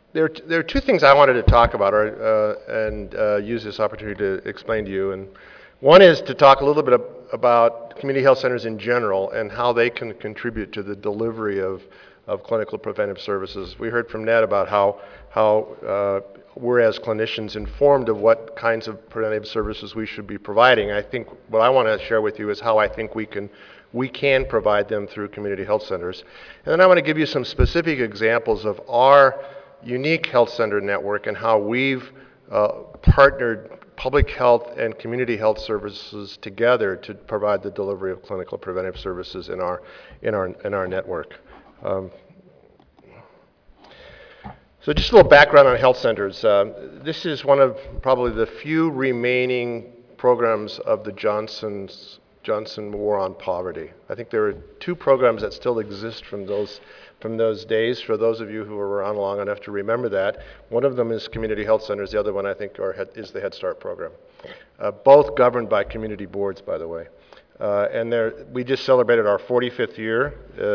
There are two things I wanted to talk about and use this opportunity to explain to you. And one is to talk a little bit about community health centers in general and how they can contribute to the delivery of clinical preventive services. We heard from Ned about how we're as clinicians informed of what kinds of preventive services we should be providing. I think what I want to share with you is how I think we can provide them through community health centers. And then I want to give you some specific examples of our unique health center network and how we've partnered public health and community health services together to provide the delivery of clinical preventive services in our network. So just a little background on health centers. This is one of probably the few remaining programs of the Johnson War on Poverty. I think there are two programs that still exist from those days, for those of you who were around long enough to remember that. One of them is community health centers. The other one, I think, is the Head Start program. Both governed by community boards, by the way. And we just celebrated our 45th year.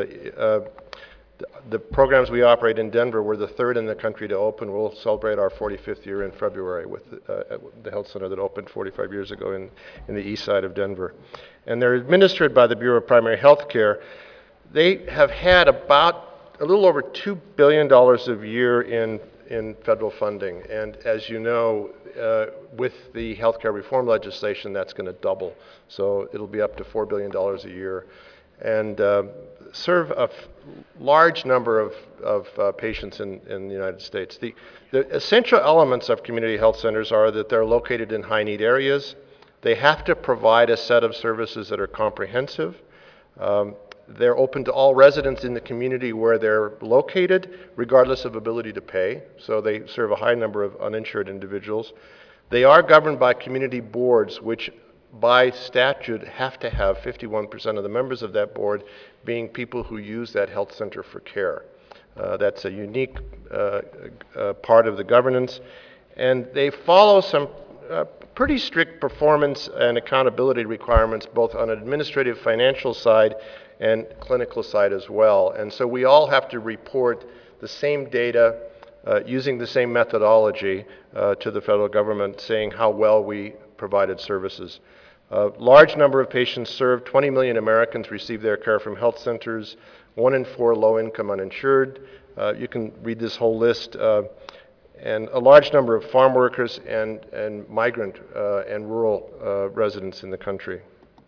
The programs we operate in Denver were the third in the country to open. We'll celebrate our 45th year in February with the health center that opened 45 years ago in the east side of Denver. And they're administered by the Bureau of Primary Health Care. They have had about a little over $2 billion a year in federal funding. And as you know, with the healthcare reform legislation, that's going to double. So it'll be up to $4 billion a year. And serve a large number of patients in the United States. The essential elements of community health centers are that they're located in high-need areas. They have to provide a set of services that are comprehensive. They're open to all residents in the community where they're located, regardless of ability to pay. So they serve a high number of uninsured individuals. They are governed by community boards, which by statute have to have 51% of the members of that board being people who use that health center for care. That's a unique part of the governance. And they follow some pretty strict performance and accountability requirements, both on an administrative financial side and clinical side as well. And so we all have to report the same data using the same methodology to the federal government, saying how well we provided services. A large number of patients served. 20 million Americans receive their care from health centers. 1 in 4 low-income uninsured. You can read this whole list. And a large number of farm workers and migrant and rural residents in the country.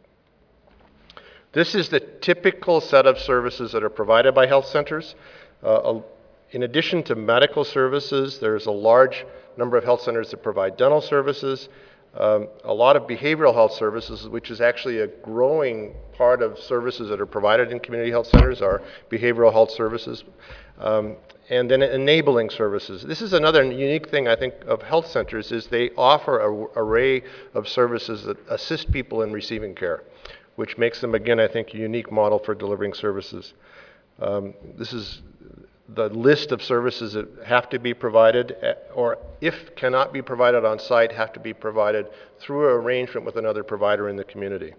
This is the typical set of services that are provided by health centers. In addition to medical services, there's a large number of health centers that provide dental services. A lot of behavioral health services, which is actually a growing part of services that are provided in community health centers, are behavioral health services. And then enabling services. This is another unique thing, I think, of health centers, is they offer an array of services that assist people in receiving care, which makes them, again, I think, a unique model for delivering services. This is the list of services that have to be provided, or if cannot be provided on site, have to be provided through an arrangement with another provider in the community.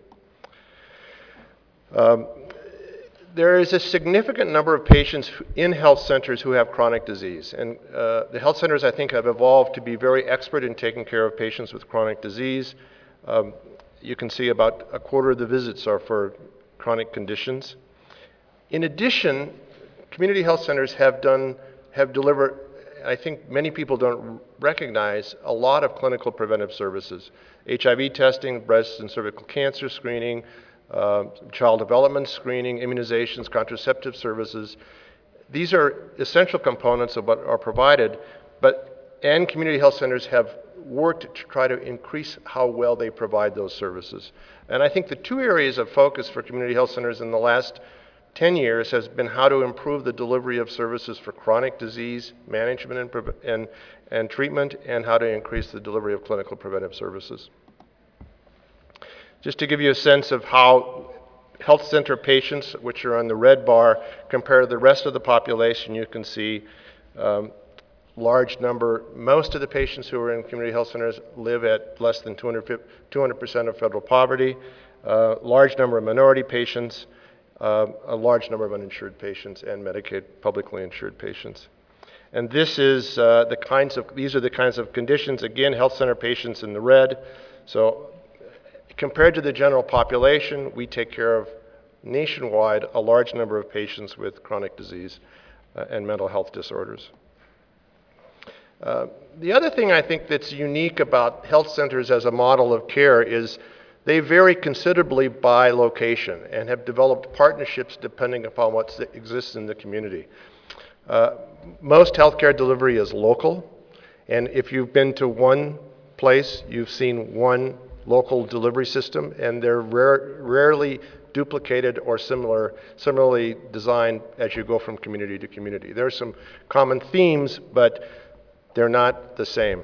There is a significant number of patients in health centers who have chronic disease. And the health centers, I think, have evolved to be very expert in taking care of patients with chronic disease. You can see about a quarter of the visits are for chronic conditions. In addition, community health centers have delivered, I think many people don't recognize, a lot of clinical preventive services. HIV testing, breast and cervical cancer screening, child development screening, immunizations, contraceptive services. These are essential components of what are provided, and community health centers have worked to try to increase how well they provide those services. And I think the two areas of focus for community health centers in the last 10 years has been how to improve the delivery of services for chronic disease management and treatment, and how to increase the delivery of clinical preventive services. Just to give you a sense of how health center patients, which are on the red bar, compare to the rest of the population, you can see large number. Most of the patients who are in community health centers live at less than 200% of federal poverty. Large number of minority patients, a large number of uninsured patients, and Medicaid publicly insured patients. And this is these are the kinds of conditions, again, health center patients in the red. So compared to the general population, we take care of nationwide a large number of patients with chronic disease and mental health disorders. The other thing I think that's unique about health centers as a model of care is they vary considerably by location and have developed partnerships depending upon what exists in the community. Most healthcare delivery is local, and if you've been to one place, you've seen one local delivery system, and they're rarely duplicated or similarly designed as you go from community to community. There are some common themes, but they're not the same.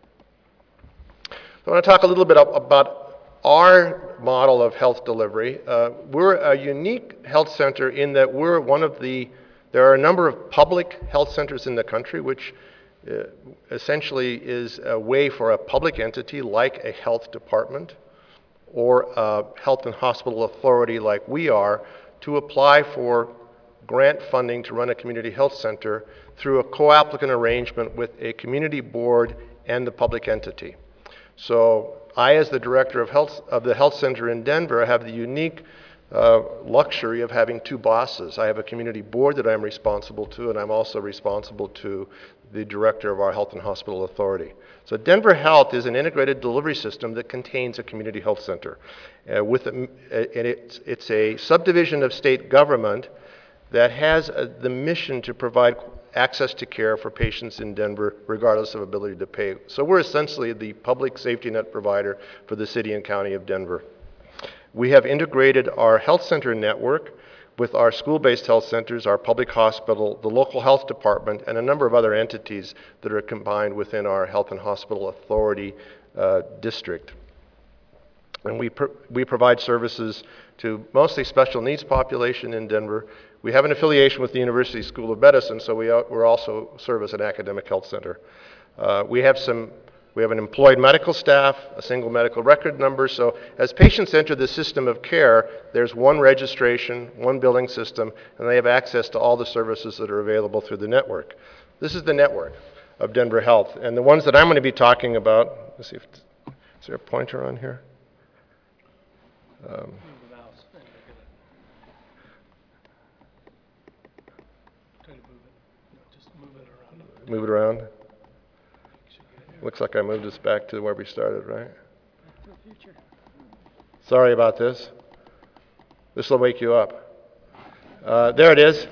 I want to talk a little bit about our model of health delivery. We're a unique health center in that we're there are a number of public health centers in the country, which essentially is a way for a public entity like a health department or a health and hospital authority like we are to apply for grant funding to run a community health center through a co-applicant arrangement with a community board and the public entity. So I, as the director of the health center in Denver, have the unique luxury of having two bosses. I have a community board that I'm responsible to, and I'm also responsible to the director of our health and hospital authority. So Denver Health is an integrated delivery system that contains a community health center. It's a subdivision of state government that has the mission to provide access to care for patients in Denver regardless of ability to pay. So we're essentially the public safety net provider for the city and county of Denver. We have integrated our health center network with our school-based health centers, our public hospital, the local health department, and a number of other entities that are combined within our health and hospital authority district. And we provide services to mostly special needs population in Denver. We have an affiliation with the University School of Medicine, so we also serve as an academic health center. We have an employed medical staff, a single medical record number, so as patients enter the system of care, there's one registration, one billing system, and they have access to all the services that are available through the network. This is the network of Denver Health, and the ones that I'm going to be talking about, let's see, is there a pointer on here? Move it around. Looks like I moved us back to where we started, right? Sorry about this. This will wake you up. There it is.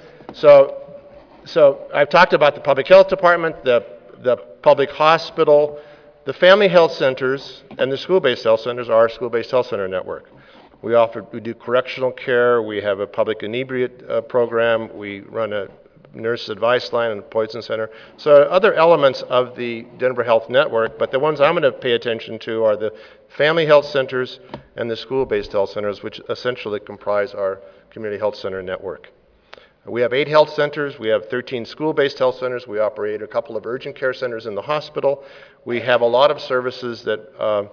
So I've talked about the public health department, the public hospital, the family health centers, and the school-based health centers are our school-based health center network. We do correctional care. We have a public inebriate program. We run a nurse advice line and a poison center. So other elements of the Denver Health Network, but the ones I'm going to pay attention to are the family health centers and the school-based health centers, which essentially comprise our community health center network. We have 8 health centers. We have 13 school-based health centers. We operate a couple of urgent care centers in the hospital. We have a lot of services that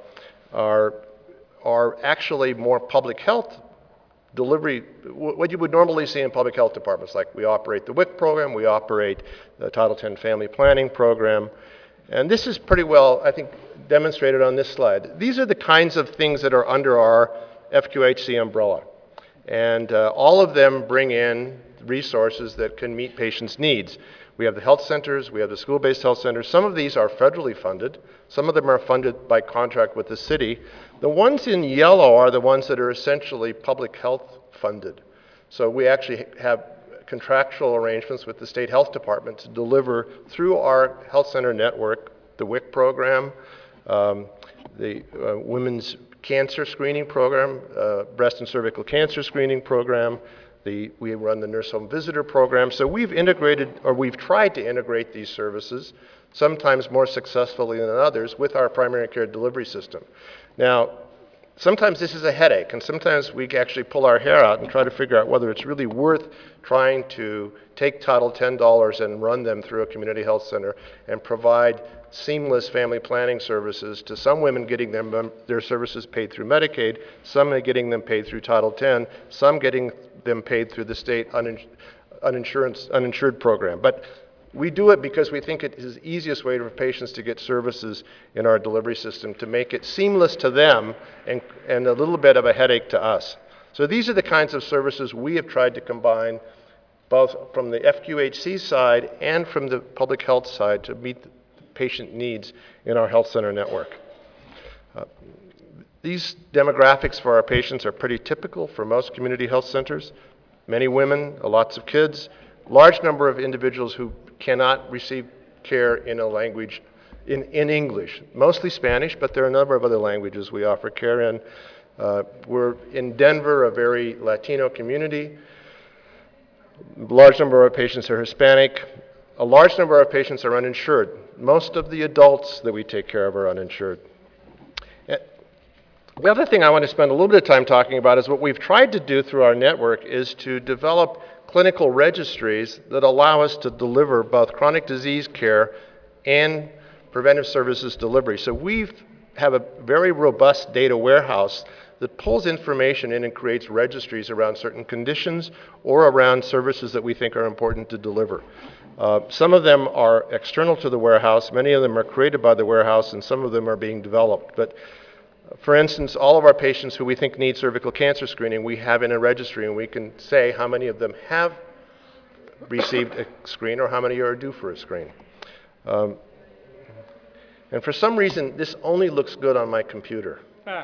are actually more public health delivery, what you would normally see in public health departments. Like we operate the WIC program, we operate the Title X family planning program, and this is pretty well, I think, demonstrated on this slide. These are the kinds of things that are under our FQHC umbrella, and all of them bring in resources that can meet patients' needs. We have the health centers, we have the school-based health centers. Some of these are federally funded. Some of them are funded by contract with the city. The ones in yellow are the ones that are essentially public health funded. So we actually have contractual arrangements with the state health department to deliver through our health center network, the WIC program, the women's cancer screening program, breast and cervical cancer screening program. We run the nurse home visitor program. So we've tried to integrate these services, sometimes more successfully than others, with our primary care delivery system. Now, sometimes this is a headache, and sometimes we actually pull our hair out and try to figure out whether it's really worth trying to take Title X dollars and run them through a community health center and provide seamless family planning services to some women, getting their services paid through Medicaid, some getting them paid through Title X, some getting them paid through the state uninsured program. But We do it because we think it is the easiest way for patients to get services in our delivery system, to make it seamless to them and a little bit of a headache to us. So these are the kinds of services we have tried to combine both from the FQHC side and from the public health side to meet the patient needs in our health center network. These demographics for our patients are pretty typical for most community health centers. Many women, lots of kids, large number of individuals who cannot receive care in a language, in English, mostly Spanish, but there are a number of other languages we offer care in. We're in Denver, a very Latino community. A large number of patients are Hispanic. A large number of patients are uninsured. Most of the adults that we take care of are uninsured. The other thing I want to spend a little bit of time talking about is what we've tried to do through our network is to develop clinical registries that allow us to deliver both chronic disease care and preventive services delivery. So we have a very robust data warehouse that pulls information in and creates registries around certain conditions or around services that we think are important to deliver. Some of them are external to the warehouse, many of them are created by the warehouse, and some of them are being developed. But for instance, all of our patients who we think need cervical cancer screening, we have in a registry, and we can say how many of them have received a screen or how many are due for a screen. And for some reason, this only looks good on my computer.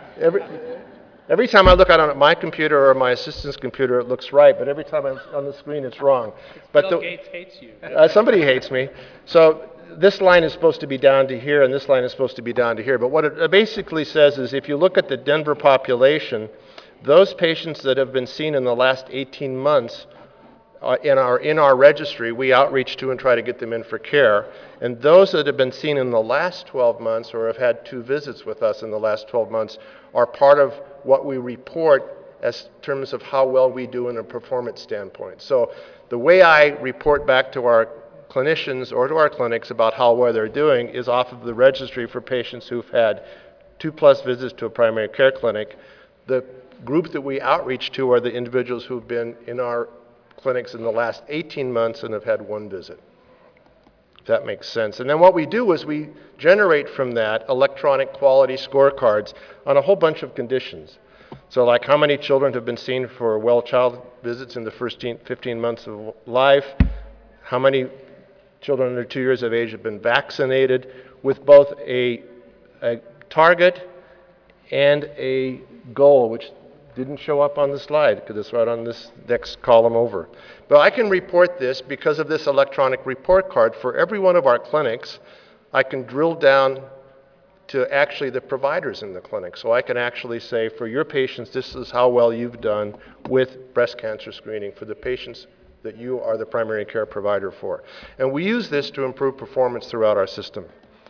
Every time I look at it on my computer or my assistant's computer, it looks right, but every time I'm on the screen, it's wrong. But Bill Gates hates you. Somebody hates me. So this line is supposed to be down to here, and this line is supposed to be down to here. But what it basically says is if you look at the Denver population, those patients that have been seen in the last 18 months in our registry, we outreach to and try to get them in for care. And those that have been seen in the last 12 months or have had 2 visits with us in the last 12 months are part of what we report as terms of how well we do in a performance standpoint. So the way I report back to our clinicians or to our clinics about how well they're doing is off of the registry for patients who've had 2+ visits to a primary care clinic. The group that we outreach to are the individuals who've been in our clinics in the last 18 months and have had 1 visit. If that makes sense. And then what we do is we generate from that electronic quality scorecards on a whole bunch of conditions. So like how many children have been seen for well child visits in the first 15 months of life, how many children under 2 years of age have been vaccinated, with both a target and a goal, which didn't show up on the slide because it's right on this next column over. But I can report this because of this electronic report card. For every one of our clinics, I can drill down to actually the providers in the clinic. So I can actually say, for your patients, this is how well you've done with breast cancer screening for the patients that you are the primary care provider for. And we use this to improve performance throughout our system.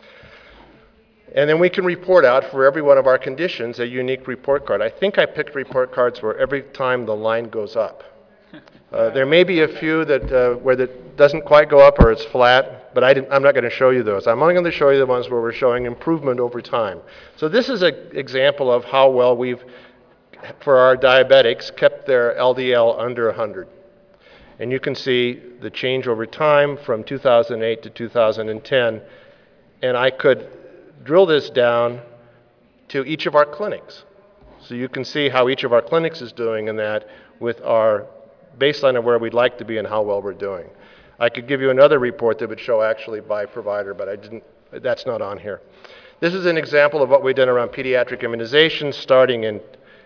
And then we can report out for every one of our conditions a unique report card. I think I picked report cards where every time the line goes up. There may be a few that where that doesn't quite go up or it's flat, but I'm not going to show you those. I'm only going to show you the ones where we're showing improvement over time. So this is an example of how well we've, for our diabetics, kept their LDL under 100. And you can see the change over time from 2008 to 2010. And I could drill this down to each of our clinics. So you can see how each of our clinics is doing in that with our baseline of where we'd like to be and how well we're doing. I could give you another report that would show actually by provider, but that's not on here. This is an example of what we've done around pediatric immunization starting in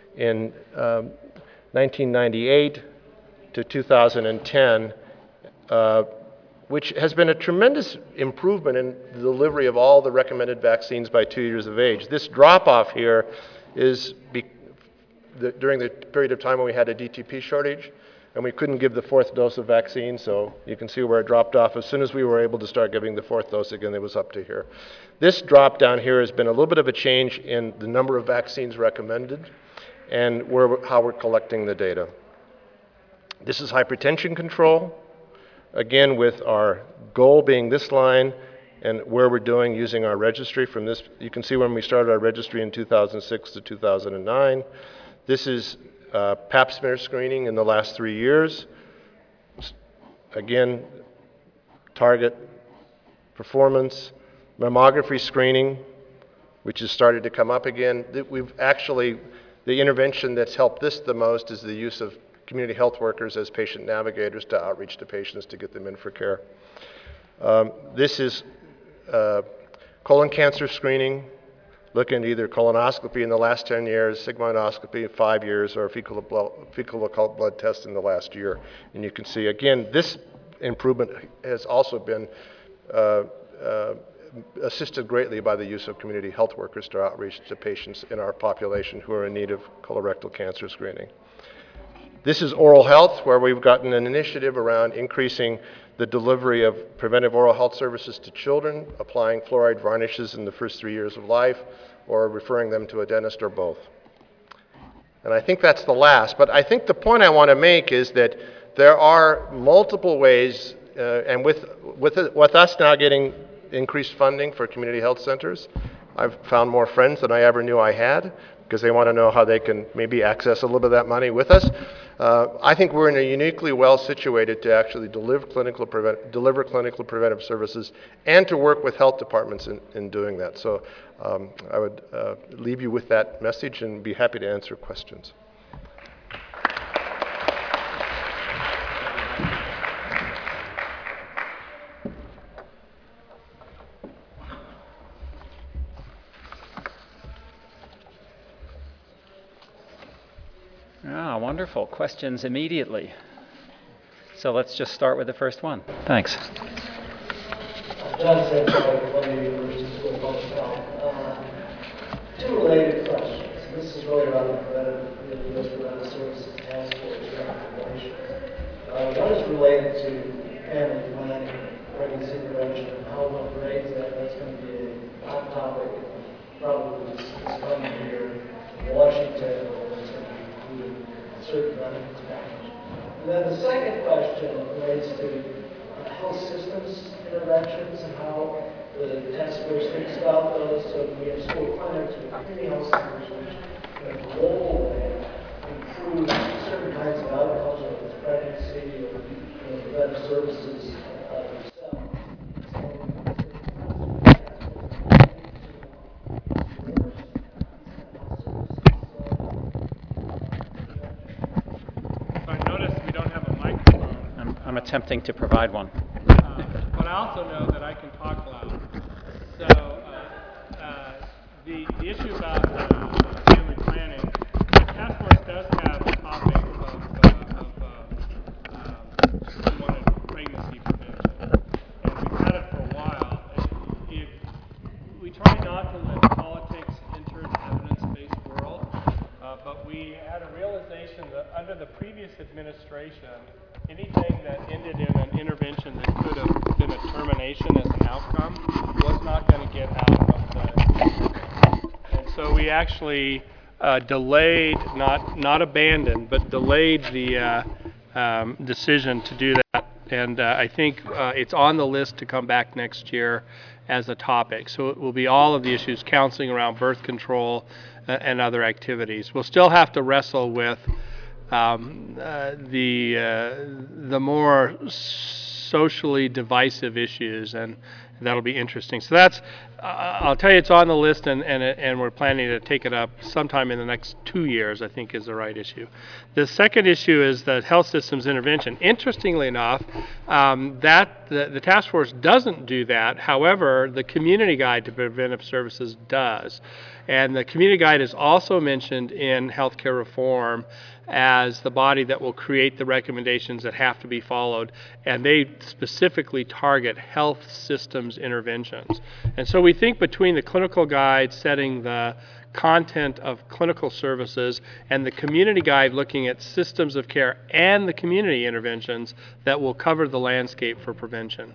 1998 to 2010, which has been a tremendous improvement in the delivery of all the recommended vaccines by 2 years of age. This drop-off here is during the period of time when we had a DTP shortage, and we couldn't give the 4th dose of vaccine, so you can see where it dropped off. As soon as we were able to start giving the 4th dose again, it was up to here. This drop down here has been a little bit of a change in the number of vaccines recommended and how we're collecting the data. This is hypertension control. Again, with our goal being this line and where we're doing using our registry from this. You can see when we started our registry in 2006 to 2009. This is Pap smear screening in the last 3 years. Again, target performance, mammography screening, which has started to come up again. We've actually, the intervention that's helped this the most is the use of community health workers as patient navigators to outreach to patients to get them in for care. This is colon cancer screening, looking at either colonoscopy in the last 10 years, sigmoidoscopy in 5 years, or fecal occult blood test in the last year. And you can see, again, this improvement has also been assisted greatly by the use of community health workers to outreach to patients in our population who are in need of colorectal cancer screening. This is oral health, where we've gotten an initiative around increasing the delivery of preventive oral health services to children, applying fluoride varnishes in the first 3 years of life, or referring them to a dentist, or both. And I think that's the last, but I think the point I want to make is that there are multiple ways, and with us now getting increased funding for community health centers, I've found more friends than I ever knew I had, because they want to know how they can maybe access a little bit of that money with us. I think we're in a uniquely well situated to actually deliver clinical preventive services and to work with health departments in doing that. So I would leave you with that message and be happy to answer questions. Ah, wonderful. Questions immediately. So let's just start with the first one. Thanks. John Sanford, Columbia University School of Public Health. Two related questions. This is really about the U.S. Preventive Services Task Force recommendations. One is related to family planning, pregnancy prevention, and how one grades that. That's going to be a hot topic probably this coming year in Washington, where it's going to be included certain benefits package. And then the second question relates to health systems interventions and how the task force thinks about those. So we have school clinics with community health centers which in a global way improve certain kinds of outcomes, whether it's pregnancy or preventive services themselves. I noticed we don't have a microphone. I'm attempting to provide one. But I also know that I can talk loud. So the issue about family planning, the task force does have a topic of unwanted pregnancy prevention, and we've had it for a while. We try not to let politics enter an evidence-based world, but we had a realization that under the previous administration, anything that ended in an intervention that could have been a termination as an outcome was not going to get out of the. And so we actually delayed, not abandoned, but delayed the decision to do that. And I think it's on the list to come back next year as a topic. So it will be all of the issues, counseling around birth control and other activities. We'll still have to wrestle with the more socially divisive issues, and that'll be interesting. So that's, I'll tell you, it's on the list, and we're planning to take it up sometime in the next 2 years, I think is the right issue. The second issue is the health systems intervention. Interestingly enough, that the task force doesn't do that. However, the community guide to preventive services does. And the community guide is also mentioned in healthcare reform as the body that will create the recommendations that have to be followed, and they specifically target health systems interventions. And so we think between the clinical guide setting the content of clinical services and the community guide looking at systems of care and the community interventions that will cover the landscape for prevention.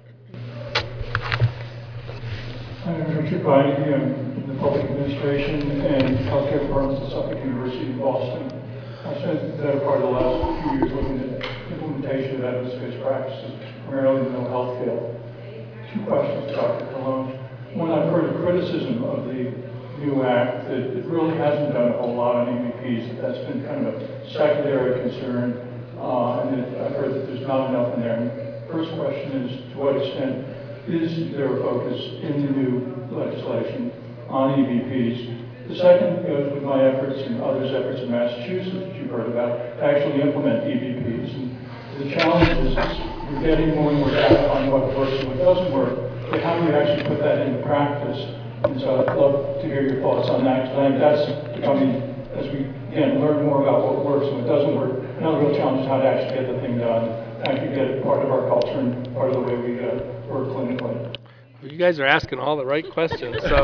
I'm Richard Beinecke. I'm in the public administration and healthcare departments at Suffolk University in Boston. I spent the better part of the last few years looking at implementation of evidence-based practices, primarily in the mental health field. Two questions, Dr. Colon. One, I've heard a criticism of the new act that it really hasn't done a whole lot on EVPs, that's been kind of a secondary concern, and I've heard that there's not enough in there. First question is, to what extent is there a focus in the new legislation on EVPs? The second goes with my efforts and others' efforts in Massachusetts, which you've heard about, to actually implement EVPs. And the challenge is we're getting more and more data on what works and what doesn't work, but how do you actually put that into practice? And so I'd love to hear your thoughts on that, because I think that's becoming, as we, again, learn more about what works and what doesn't work, another real challenge is how to actually get the thing done, actually get it part of our culture and part of the way we work clinically. You guys are asking all the right questions. So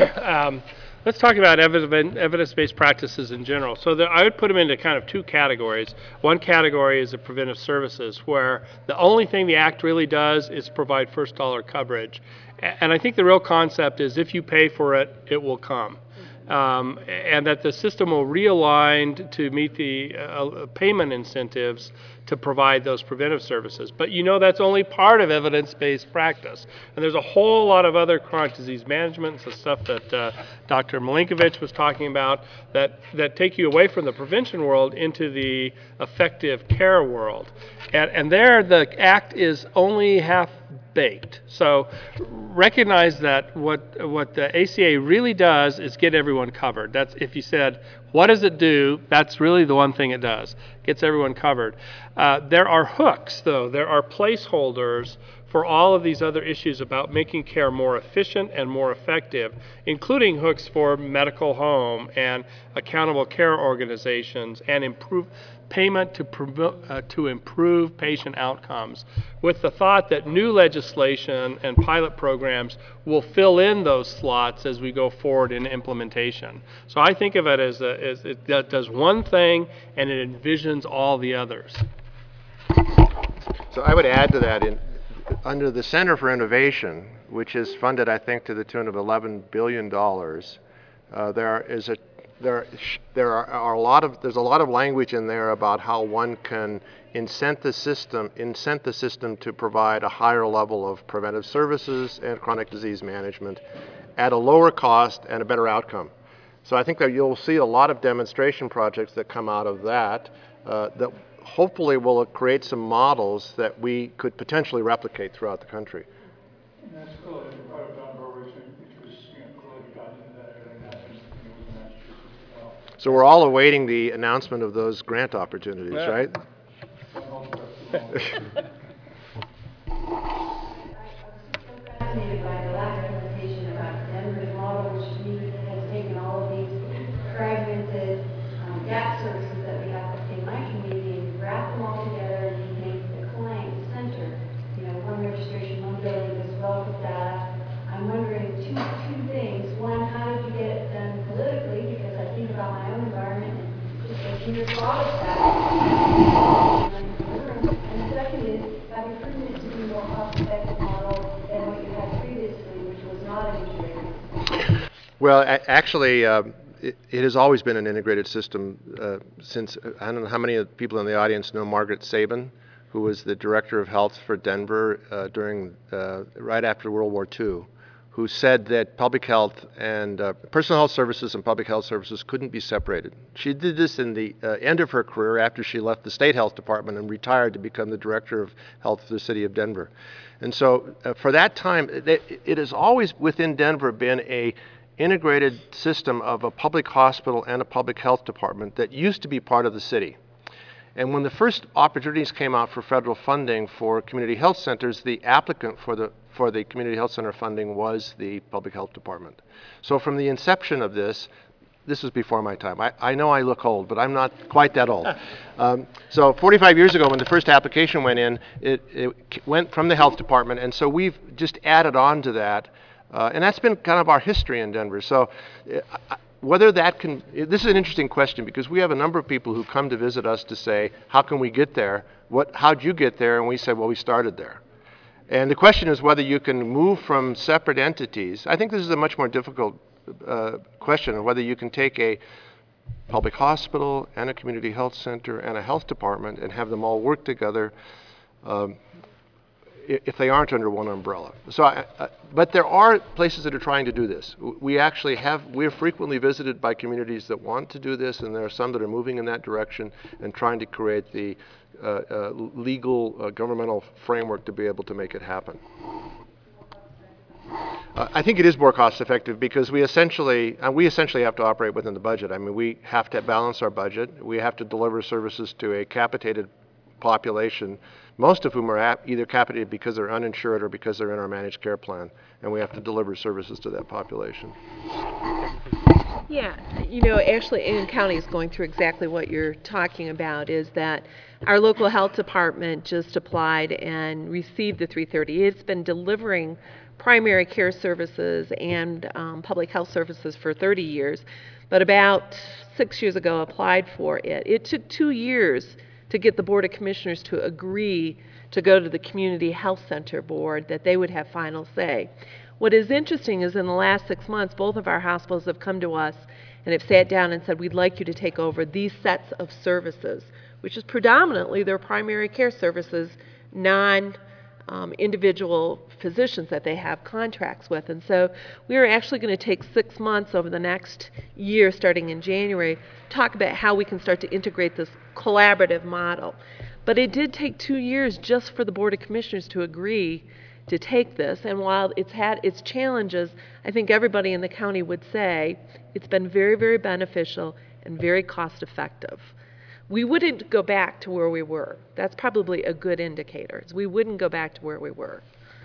let's talk about evidence-based practices in general. So I would put them into kind of two categories. One category is the preventive services, where the only thing the Act really does is provide first dollar coverage. And I think the real concept is if you pay for it, it will come. And that the system will realign to meet the payment incentives to provide those preventive services. But you know that's only part of evidence-based practice. And there's a whole lot of other chronic disease management, the stuff that Dr. Milinkovich was talking about, that take you away from the prevention world into the effective care world. And there the Act is only half-baked. So recognize that what the ACA really does is get everyone covered. That's, if you said, what does it do? That's really the one thing it does. Gets everyone covered. There are hooks, though. There are placeholders for all of these other issues about making care more efficient and more effective, including hooks for medical home and accountable care organizations and payment to improve patient outcomes, with the thought that new legislation and pilot programs will fill in those slots as we go forward in implementation. So I think of it as it does one thing and it envisions all the others. So I would add to that, under the Center for Innovation, which is funded, I think, to the tune of $11 billion, there's a lot of language in there about how one can incent the system to provide a higher level of preventive services and chronic disease management at a lower cost and a better outcome. So I think that you'll see a lot of demonstration projects that come out of that that hopefully will create some models that we could potentially replicate throughout the country. And that's cool. Part of John Burwich, which was, clearly got into that area, and happens in Massachusetts as well. So we're all awaiting the announcement of those grant opportunities, right? Fascinated by the last presentation about Denver's model, which to me has taken all of these fragmented gap services that we have in my community and wrap them all together and make the client center. One registration, one billing, this wealth of data. I'm wondering two things. One, how did you get it done politically? Because I think about my own environment and just a senior thought of that. And the second is, have you proven it to be a more cost-effective model than what you had previously, which was not an integrated? Well, actually, it has always been an integrated system since, I don't know how many people in the audience know Margaret Sabin, who was the director of health for Denver right after World War II, who said that public health and personal health services and public health services couldn't be separated. She did this in the end of her career after she left the state health department and retired to become the director of health for the city of Denver. And so for that time, it has always within Denver been a integrated system of a public hospital and a public health department that used to be part of the city. And when the first opportunities came out for federal funding for community health centers, the applicant for the community health center funding was the public health department. So from the inception of this was before my time. I know I look old, but I'm not quite that old. So 45 years ago when the first application went in, it went from the health department, and so we've just added on to that. And that's been kind of our history in Denver. So whether that can, this is an interesting question because we have a number of people who come to visit us to say, how can we get there? How'd you get there? And we say, well, we started there. And the question is whether you can move from separate entities. I think this is a much more difficult question of whether you can take a public hospital and a community health center and a health department and have them all work together if they aren't under one umbrella. So, but there are places that are trying to do this. We're frequently visited by communities that want to do this, and there are some that are moving in that direction and trying to create the legal governmental framework to be able to make it happen. I think it is more cost effective because we essentially have to operate within the budget. I mean, we have to balance our budget. We have to deliver services to a capitated population, most of whom are either capitated because they're uninsured or because they're in our managed care plan, and we have to deliver services to that population. Yeah, you know, actually, Ingham County is going through exactly what you're talking about, is that our local health department just applied and received the 330. It's been delivering primary care services and public health services for 30 years, but about 6 years ago applied for it. It took 2 years to get the Board of Commissioners to agree to go to the Community Health Center Board that they would have final say. What is interesting is in the last 6 months, both of our hospitals have come to us and have sat down and said, we'd like you to take over these sets of services, which is predominantly their primary care services, individual physicians that they have contracts with. And so we are actually going to take 6 months over the next year, starting in January, talk about how we can start to integrate this collaborative model. But it did take 2 years just for the Board of Commissioners to agree to take this. And while it's had its challenges, I think everybody in the county would say it's been very, very beneficial and very cost effective. We wouldn't go back to where we were. That's probably a good indicator. We wouldn't go back to where we were.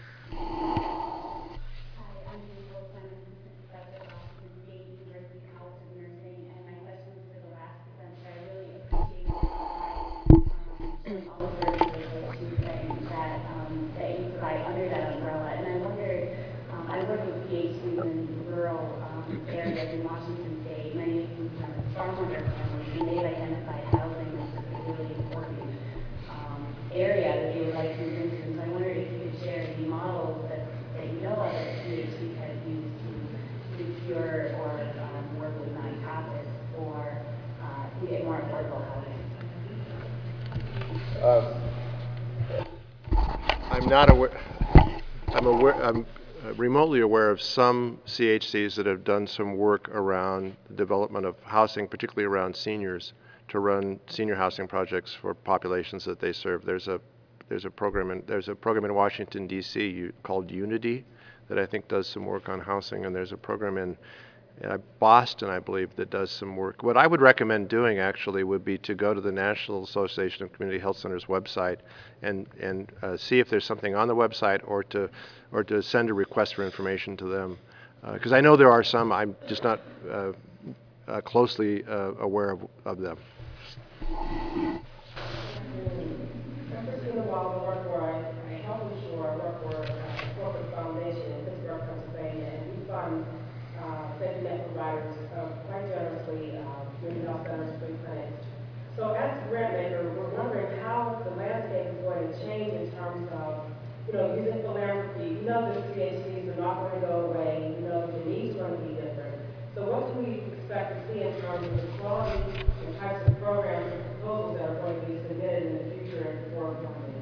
Areas in Washington State, many of whom are farmworker families, and they've identified housing as a really important area that they would like to move into. And so I wondered if you could share any models that you know of that CHC has used to secure or work with nonprofits or to get more affordable housing. I'm not aware. I'm remotely aware of some CHCs that have done some work around the development of housing, particularly around seniors, to run senior housing projects for populations that they serve. There's a program in Washington D.C. called Unity that I think does some work on housing, and there's a program in Boston, I believe, that does some work. What I would recommend doing actually would be to go to the National Association of Community Health Centers website and see if there's something on the website, or to send a request for information to them, because I know there are some. I'm just not closely aware of them. Christina Waller, I work for Health Insure. I work for a corporate foundation in Pittsburgh, Pennsylvania, and we fund safety net providers quite generously, community health centers, free clinics. So as a grant maker, we're wondering how the landscape is going to change in terms of, using philanthropy. We know that CHCs are not going to go away. We know that the needs are going to be different. So what can we expect to see in terms of the quality and types of programs and proposals that are going to be submitted in the future and for funding?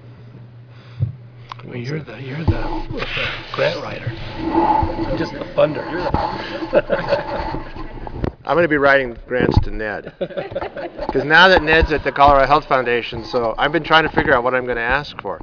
Well, you're the grant writer. I'm just the funder. I'm going to be writing grants to Ned, because now that Ned's at the Colorado Health Foundation, so I've been trying to figure out what I'm going to ask for.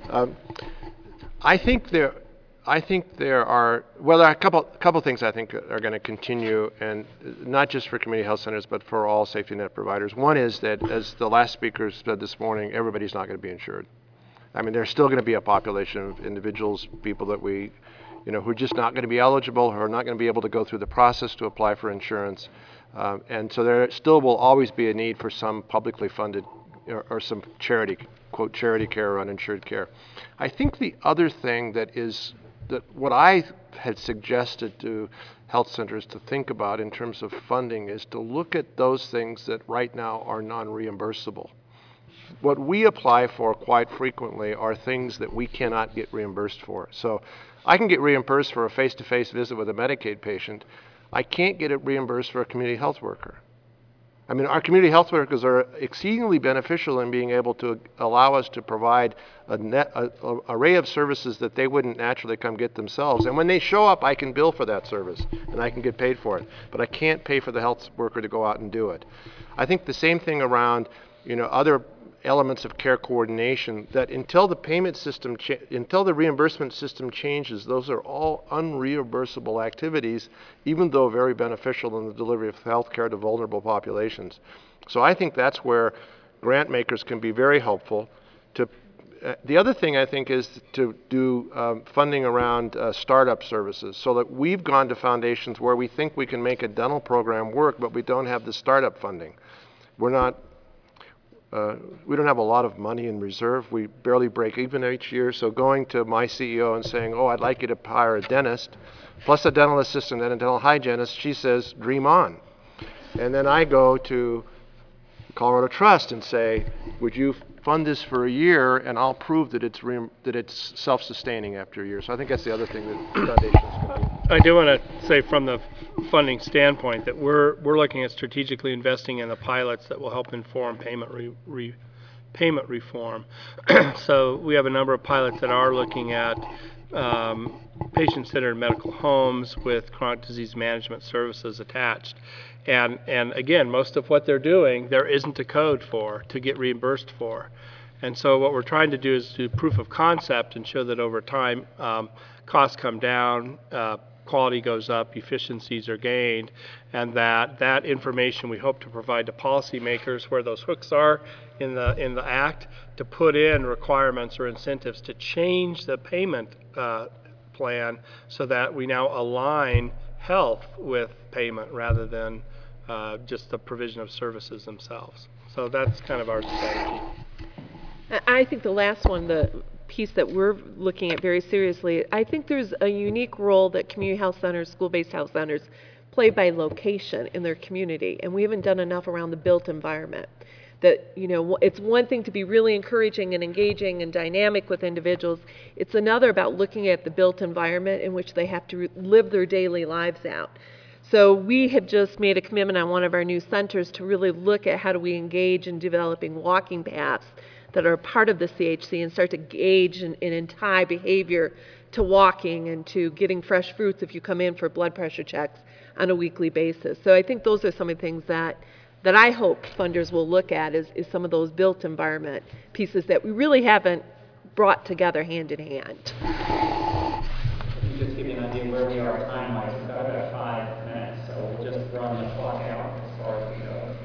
I think there are a couple things I think are going to continue, and not just for community health centers, but for all safety net providers. One is that, as the last speaker said this morning, everybody's not going to be insured. I mean, there's still going to be a population of individuals, people that who are just not going to be eligible, who are not going to be able to go through the process to apply for insurance. And so there still will always be a need for some publicly funded or some charity, quote, charity care or uninsured care. I think the other thing that what I had suggested to health centers to think about in terms of funding is to look at those things that right now are non-reimbursable. What we apply for quite frequently are things that we cannot get reimbursed for. So I can get reimbursed for a face-to-face visit with a Medicaid patient. I can't get it reimbursed for a community health worker. I mean, our community health workers are exceedingly beneficial in being able to allow us to provide a array of services that they wouldn't naturally come get themselves. And when they show up, I can bill for that service and I can get paid for it. But I can't pay for the health worker to go out and do it. I think the same thing around, other elements of care coordination, that until the payment system, until the reimbursement system changes, those are all unreimbursable activities, even though very beneficial in the delivery of health care to vulnerable populations. So I think that's where grant makers can be very helpful. The other thing I think is to do funding around startup services, so that we've gone to foundations where we think we can make a dental program work, but we don't have the startup funding. We don't have a lot of money in reserve. We barely break even each year. So going to my CEO and saying, oh, I'd like you to hire a dentist, plus a dental assistant and a dental hygienist, she says, dream on. And then I go to Colorado Trust and say, would you fund this for a year, and I'll prove that it's self-sustaining after a year. So I think that's the other thing that foundations can do. I do want to say from the funding standpoint that we're looking at strategically investing in the pilots that will help inform payment reform. So we have a number of pilots that are looking at patient-centered medical homes with chronic disease management services attached. And again, most of what they're doing, there isn't a code for to get reimbursed for. And so what we're trying to do is do proof of concept and show that over time costs come down, quality goes up, efficiencies are gained, and that information we hope to provide to policymakers where those hooks are in the act, to put in requirements or incentives to change the payment plan so that we now align health with payment rather than just the provision of services themselves. So that's kind of our strategy. I think the last one, the piece that we're looking at very seriously, I think there's a unique role that community health centers, school-based health centers play by location in their community, and we haven't done enough around the built environment. That, it's one thing to be really encouraging and engaging and dynamic with individuals. It's another about looking at the built environment in which they have to live their daily lives out. So we have just made a commitment on one of our new centers to really look at how do we engage in developing walking paths that are part of the CHC and start to gauge and tie behavior to walking and to getting fresh fruits if you come in for blood pressure checks on a weekly basis. So I think those are some of the things that I hope funders will look at is some of those built environment pieces that we really haven't brought together hand in hand. Just give you an idea where we are time-wise. We've got about 5 minutes, so we'll just run the clock out as far as we go.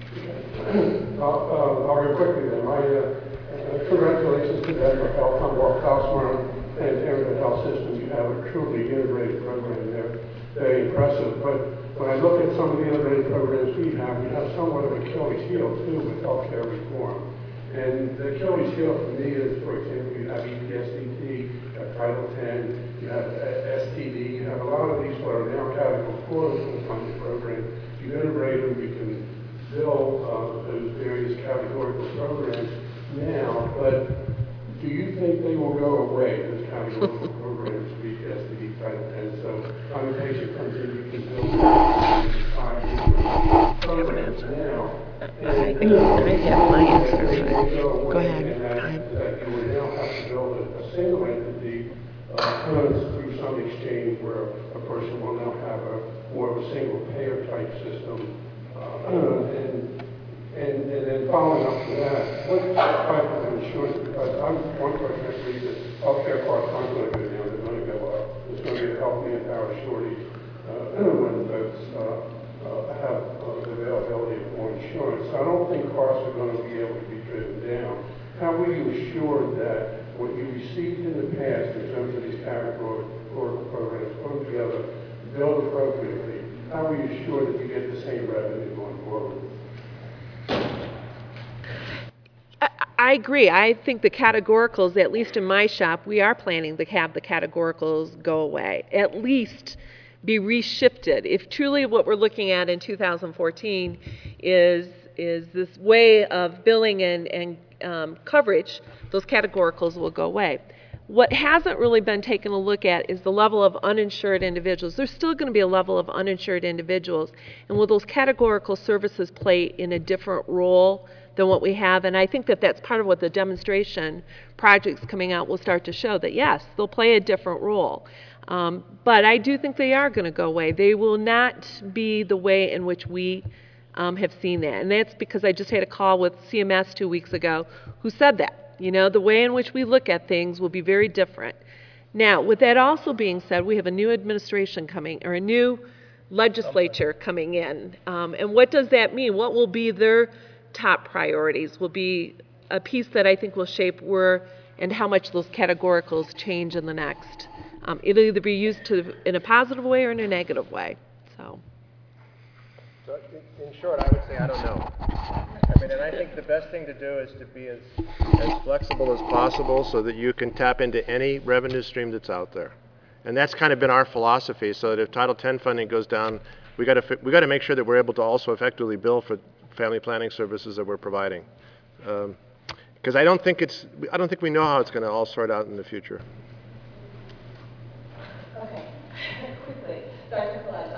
I'll go quickly then. My congratulations to Denver Health on Walk Houseworm and Denver Health System. You have a truly integrated program there. Very impressive. But when I look at some of the integrated programs we have somewhat of an Achilles heel too with healthcare reform. And the Achilles heel for me is, for example, you have EPSDT, you have Title X, you have STD, you have a lot of these what are now Category 4 funded programs. You integrate them, you can bill those various categorical programs now, but do you think they will go away, those categorical programs, EPSDT, Title X? So when a patient comes in, you can bill 5 programs now. I have my answer. Go ahead. That you would now have to build a single entity through some exchange where a person will now have more of a single payer type system. And then following up to that, what type of insurance? Because one question I believe that healthcare costs aren't going to go down, they're going to go up. There's going to be a health manpower shortage when folks have the availability of more insurance. So I don't think costs are going to be able to be driven down. How will you assure that what you received in the past in terms of these categorical programs put together, billed appropriately, how will you assure that you get the same revenue going forward? I agree. I think the categoricals, at least in my shop, we are planning to have the categoricals go away, at least be reshifted. If truly what we're looking at in 2014 is this way of billing and coverage, those categoricals will go away. What hasn't really been taken a look at is the level of uninsured individuals. There's still going to be a level of uninsured individuals, and will those categorical services play in a different role than what we have? And I think that that's part of what the demonstration projects coming out will start to show, that yes, they'll play a different role. But I do think they are going to go away. They will not be the way in which we have seen that. And that's because I just had a call with CMS 2 weeks ago who said that. You know, the way in which we look at things will be very different. Now, with that also being said, we have a new administration coming, or a new legislature coming in. And what does that mean? What will be their top priorities? Will be a piece that I think will shape where and how much those categoricals change in the next. It'll either be used in a positive way or in a negative way. So in short, I would say I don't know. I mean, and I think the best thing to do is to be as flexible as possible so that you can tap into any revenue stream that's out there. And that's kind of been our philosophy, so that if Title X funding goes down, we got to make sure that we're able to also effectively bill for family planning services that we're providing. Because I don't think we know how it's going to all sort out in the future. Okay, quickly, Dr. Flood,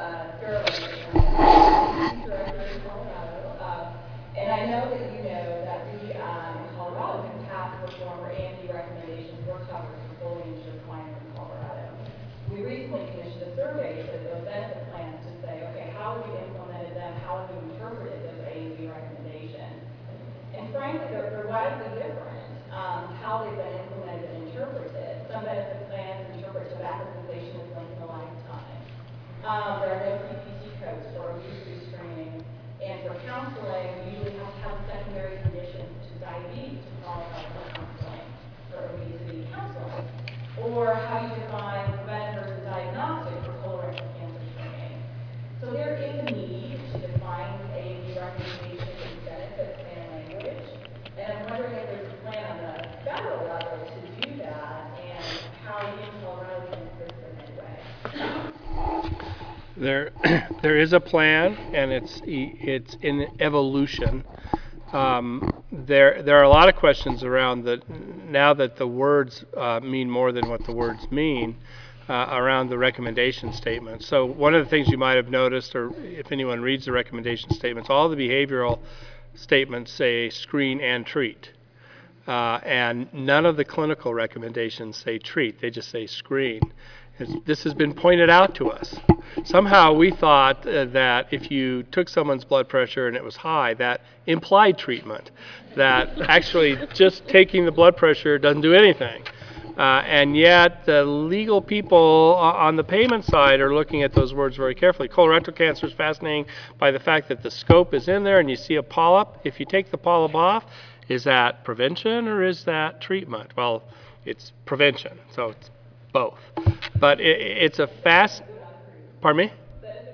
Director in Colorado, and I know that you know that we in Colorado have passed reform where A&D recommendations were covered for fully insured clients in Colorado. We recently commissioned a survey to those benefit plans to say, okay, how have we implemented them? How have we interpreted those A&D recommendations? And frankly, they're widely different. How they've been implemented and interpreted. Some benefit plans interpret tobacco cessation as once in a lifetime. There are no CPT codes for obesity screening, and for counseling, we usually have to have secondary conditions to diabetes to qualify for counseling, for obesity counseling. Or how you define prevent versus diagnostic for colorectal cancer screening. So there is a need to define A&D recommendations and benefit plan language, and I'm wondering if there's a plan on the federal level to do that, and how you in Colorado can assist in that way. There is a plan, and it's in evolution. There are a lot of questions around that now that the words mean more than what the words mean around the recommendation statement. So one of the things you might have noticed, or if anyone reads the recommendation statements, all the behavioral statements say screen and treat. And none of the clinical recommendations say treat, they just say screen. This has been pointed out to us. Somehow we thought that if you took someone's blood pressure and it was high, that implied treatment, that actually just taking the blood pressure doesn't do anything. And yet the legal people on the payment side are looking at those words very carefully. Colorectal cancer is fascinating by the fact that the scope is in there and you see a polyp. If you take the polyp off, is that prevention or is that treatment? Well, it's prevention, so it's both. But it's a pardon me?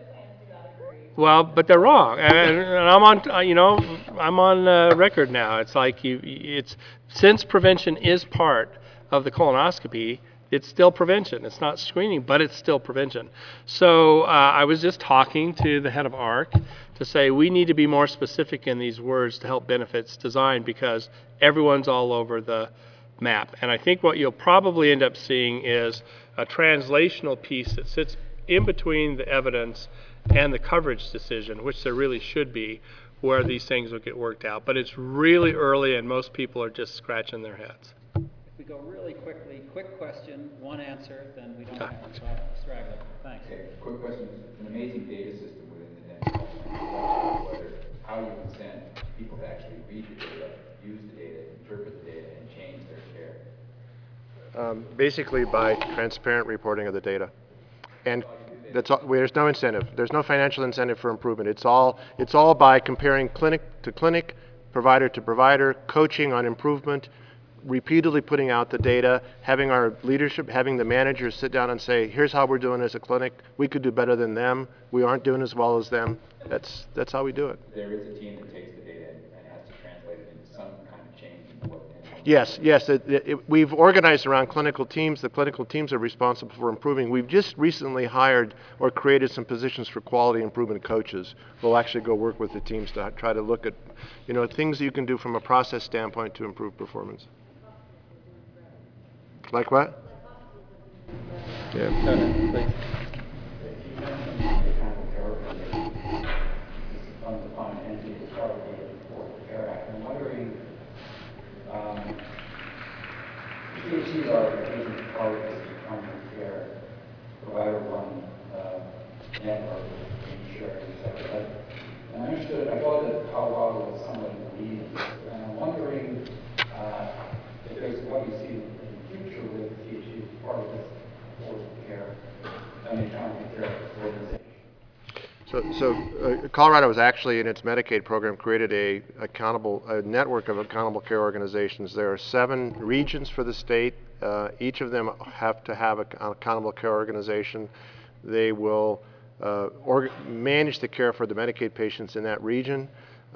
Well, but they're wrong, and I'm on, I'm on record now. It's like since prevention is part of the colonoscopy, it's still prevention. It's not screening, but it's still prevention. So I was just talking to the head of AHRQ to say we need to be more specific in these words to help benefits design, because everyone's all over the map. And I think what you'll probably end up seeing is a translational piece that sits in between the evidence and the coverage decision, which there really should be, where these things will get worked out. But it's really early and most people are just scratching their heads. If we go really quickly, quick question, one answer, then we don't have to straggle. Thanks. Okay, quick question. It's an amazing data system within the dental health. How you incent people to actually read the data, use the data, interpret the data, and change their care? Basically by transparent reporting of the data. And that's all, there's no incentive. There's no financial incentive for improvement. It's all by comparing clinic to clinic, provider to provider, coaching on improvement, repeatedly putting out the data, having our leadership, having the managers sit down and say, here's how we're doing as a clinic. We could do better than them. We aren't doing as well as them. That's how we do it. There is a team that takes the data and has to translate it into some kind of change in what. Yes. We've organized around clinical teams. The clinical teams are responsible for improving. We've just recently hired or created some positions for quality improvement coaches. We'll actually go work with the teams to try to look at, things that you can do from a process standpoint to improve performance. Like what? Yeah. Go ahead, please. You mentioned the accountable care organization. This is undefined entity as part of the Affordable Care Act. I'm wondering, CHCs are occasionally part of this accountable care provider-run network with sharing, etc. And I understood, I thought that Colorado was somewhat in the lead in this. And I'm wondering if there's what you see in the future with CHCs as part of this affordable care and the accountable care organization. So Colorado was actually, in its Medicaid program, created a network of accountable care organizations. There are 7 regions for the state. Each of them have to have an accountable care organization. They will manage the care for the Medicaid patients in that region.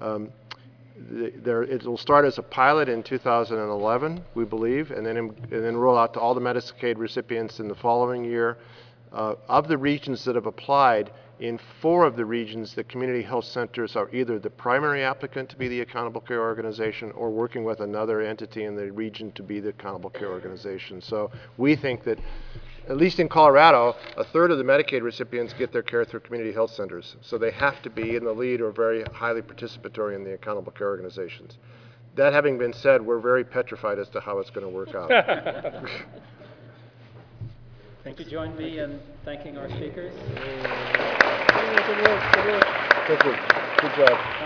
It will start as a pilot in 2011, we believe, and then roll out to all the Medicaid recipients in the following year. Of the regions that have applied, in 4 of the regions, the community health centers are either the primary applicant to be the accountable care organization or working with another entity in the region to be the accountable care organization. So we think that, at least in Colorado, 1/3 of the Medicaid recipients get their care through community health centers. So they have to be in the lead or very highly participatory in the accountable care organizations. That having been said, we're very petrified as to how it's going to work out. Would you join me in thanking our speakers? Thank you. Good job.